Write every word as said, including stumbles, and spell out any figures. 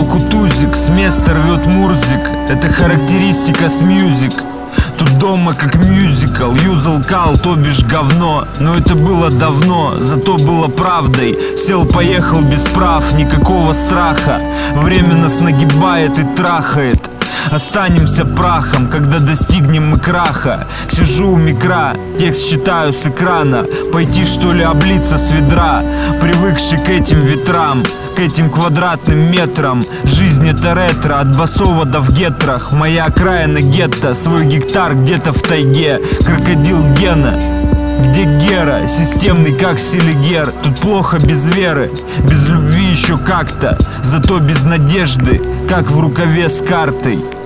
толку тузик, с места рвет Мурзик. Это характеристика с мьюзик. Тут дома как мюзикл, юзал кал, то бишь говно. Но это было давно, зато было правдой. Сел-поехал без прав, никакого страха. Время нас нагибает и трахает. Останемся прахом, когда достигнем мы краха. Сижу у микра, текст читаю с экрана. Пойти что ли облиться с ведра, привыкший к этим ветрам, к этим квадратным метрам. Жизнь это ретро, от басовода в гетрах. Моя окраина гетто, свой гектар где-то в тайге. Крокодил Гена, где Гера, системный как Селигер. Тут плохо без веры, без любви еще как-то, зато без надежды, как в рукаве с картой.